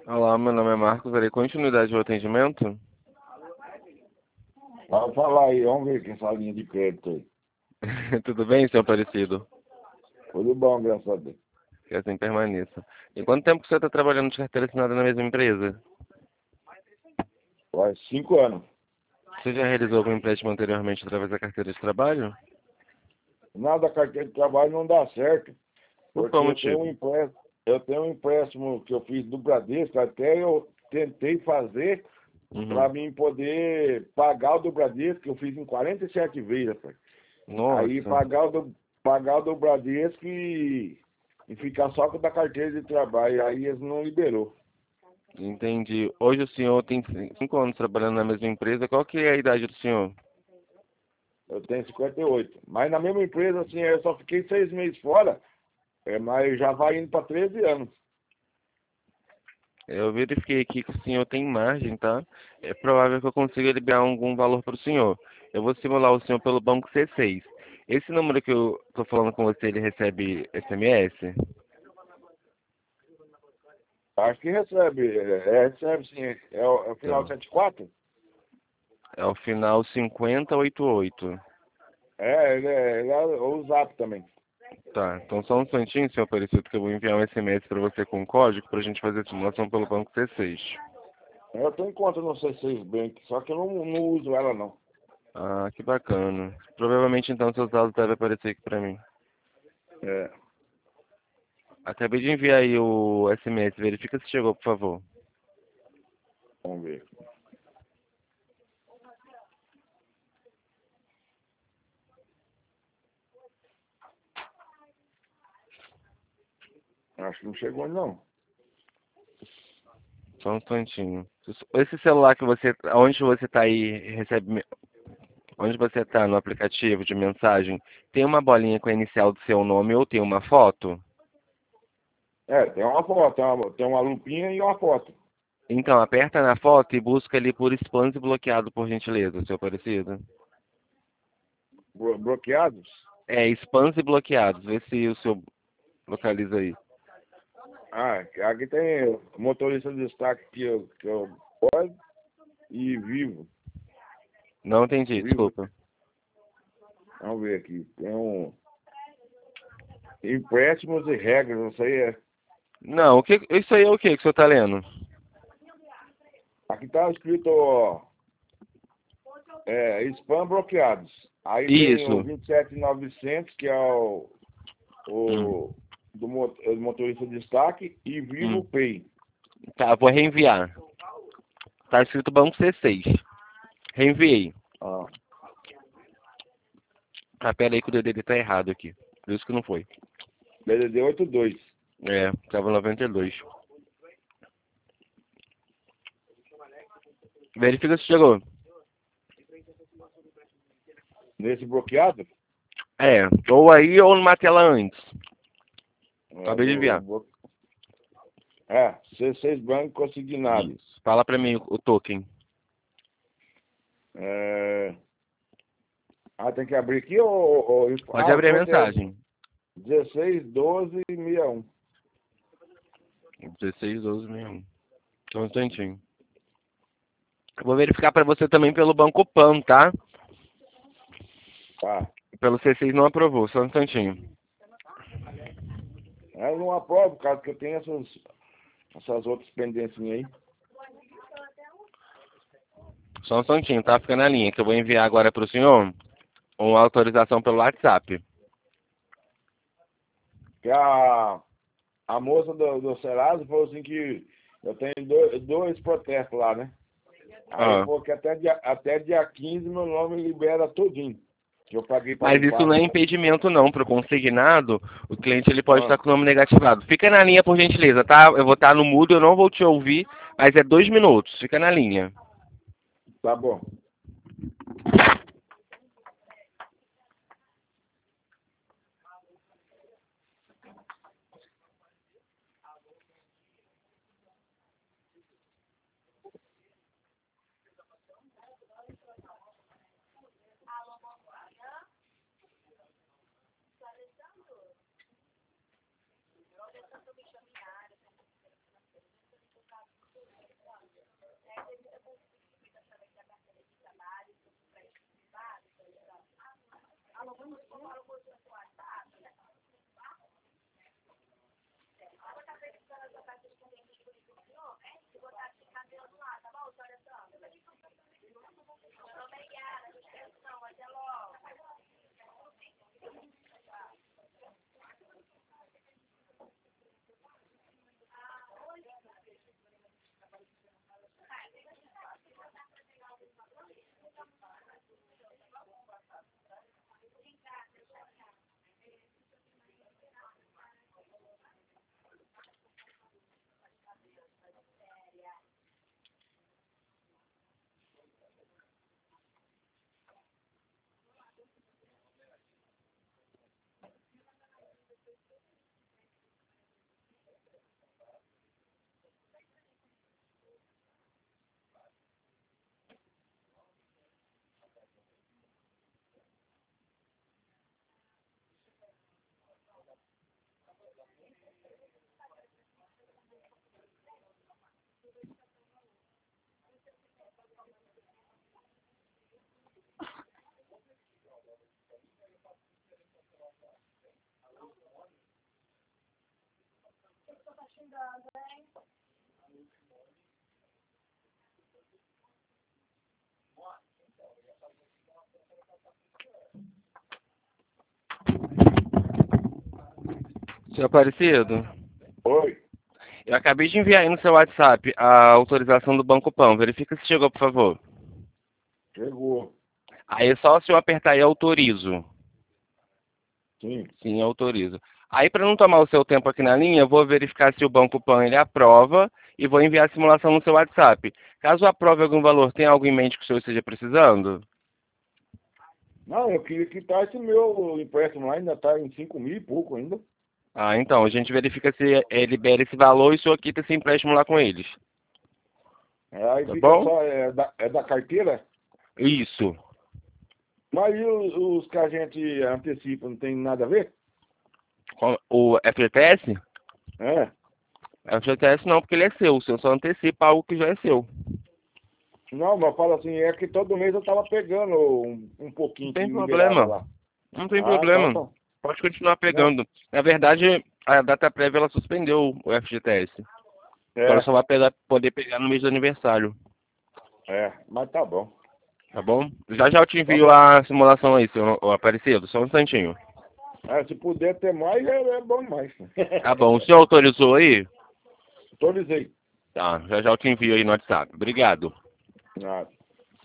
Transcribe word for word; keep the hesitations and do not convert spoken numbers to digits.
Olá, meu nome é Marcos. Darei continuidade ao atendimento? Pode falar aí, vamos ver que essa linha de crédito aí. Tudo bem, senhor Aparecido? Tudo bom, graças a Deus. Que assim permaneça. E quanto tempo que você está trabalhando de carteira assinada na mesma empresa? Faz cinco anos. Você já realizou algum empréstimo anteriormente através da carteira de trabalho? Nada, carteira de trabalho não dá certo, Por qual porque eu tenho um motivo? empréstimo, eu tenho um empréstimo que eu fiz do Bradesco, até eu tentei fazer para Uhum. mim poder pagar o do Bradesco, que eu fiz em quarenta e sete vezes, rapaz. Aí Nossa, pagar o do, pagar o do Bradesco e, e ficar só com o da carteira de trabalho, aí eles não liberou. entendi. Hoje o senhor tem cinco anos trabalhando na mesma empresa. Qual que é a idade do senhor? Eu tenho cinquenta e oito. Mas na mesma empresa, assim, eu só fiquei seis meses fora. É, mas já vai indo para treze anos. Eu verifiquei aqui que o senhor tem margem, tá? É provável que eu consiga liberar algum valor para o senhor. Eu vou simular o senhor pelo banco C seis. Esse número que eu tô falando com você, ele recebe S M S? Acho que recebe. É, é, recebe sim. É o, é o final Tá. cento e quatro? É o final cinquenta e oitenta e oito. É, ele é, ele é o Zap também. Tá, então só um instantinho, senhor Aparecido, que eu vou enviar um S M S para você com código para a gente fazer a simulação pelo banco C seis. Eu tenho conta no C seis Bank, só que eu não, não uso ela não. Ah, que bacana. Provavelmente então seus dados devem aparecer aqui para mim. É, Acabei de enviar aí o S M S, verifica se chegou, por favor. vamos ver. Acho que não chegou não. Só um instantinho. Esse celular que você, onde você está aí, recebe, me- onde você está no aplicativo de mensagem, tem uma bolinha com a inicial do seu nome ou tem uma foto? É, tem uma foto, tem uma, tem uma lupinha e uma foto. Então, aperta na foto e busca ali por spams e bloqueado, por gentileza, seu Aparecido. Blo- bloqueados. É, spams e bloqueados. Vê se o seu localiza aí. Ah, aqui tem motorista de destaque que eu, que eu pode e vivo. Não entendi, Vivo. desculpa. Vamos ver aqui. Tem um empréstimos e regras, não sei. É. Não, o que, isso aí é o que que o senhor está lendo? Aqui tá escrito, ó, é, spam bloqueados. Aí tem o Isso. vinte e sete mil e novecentos, que é o, Hum, o do mo- é do motorista de destaque, e hum. Vivo Pay. Tá, vou reenviar. Tá escrito banco C seis. Reenviei. Ah, Ah, pera aí que o D D D tá errado aqui. Por isso que não foi. B D D oitenta e dois. É, tava noventa e dois. Verifica se chegou. Nesse bloqueado, É, ou aí ou numa tela antes. é, Acabei de do, enviar. blo- é, C seis Banco Consignado. Isso. Fala pra mim o, o token. É, ah, tem que abrir aqui ou, ou- Pode ah, o abrir a toque é mensagem. dezesseis doze sessenta e um. dezesseis, doze, sessenta e um. Só um instantinho. Eu vou verificar pra você também pelo Banco Pan, tá? Tá. Pelo C seis não aprovou, só um instantinho. Eu não aprovo, caso que eu tenho essas, essas outras pendências aí. Só um instantinho, tá? Fica na linha, que eu vou enviar agora pro senhor uma autorização pelo WhatsApp. Que a, a moça do, do Serasa falou assim que eu tenho dois, dois protestos lá, né? Aí Ah. falou que até dia, até dia quinze meu nome libera tudinho. Que eu paguei para Mas isso limpar. não é impedimento não, para o consignado, o cliente ele pode Ah, estar com o nome negativado. Fica na linha por gentileza, tá? Eu vou estar no mudo, eu não vou te ouvir, mas é dois minutos, fica na linha. tá bom. Senhor Aparecido, Oi. eu acabei de enviar aí no seu WhatsApp a autorização do Banco Pan. Verifica se chegou, por favor. Chegou. Aí é só o senhor apertar aí autorizo. Sim. Sim, autorizo. Aí, para não tomar o seu tempo aqui na linha, eu vou verificar se o Banco Pan ele aprova e vou enviar a simulação no seu WhatsApp. Caso aprove algum valor, tem algo em mente que o senhor esteja precisando? Não, eu queria quitar esse meu empréstimo lá, ainda está em cinco mil e pouco ainda. Ah, então, a gente verifica se ele libera esse valor e o senhor quita esse empréstimo lá com eles. É, aí Tá fica bom? só, é da, é da carteira, Isso. mas e os, os que a gente antecipa, não tem nada a ver? Com- O F G T S? É. F G T S não, porque ele é seu. O senhor só antecipa algo que já é seu. Não, mas fala assim, é que todo mês eu tava pegando um, um Não pouquinho que tem liberava problema. lá. Não tem Ah, então problema. tá. Pode continuar Não, pegando. Na verdade, a data prévia ela suspendeu o F G T S. Agora é, só vai pegar- poder pegar no mês do aniversário. é, mas tá bom. Tá bom? Já já eu te Tá envio bom. a simulação aí, seu ô Aparecido. Só um instantinho. É, se puder ter mais, é, é bom mais. Tá bom. O senhor autorizou aí? Autorizei. Tá. Já já eu te envio aí no WhatsApp. Obrigado. Nada.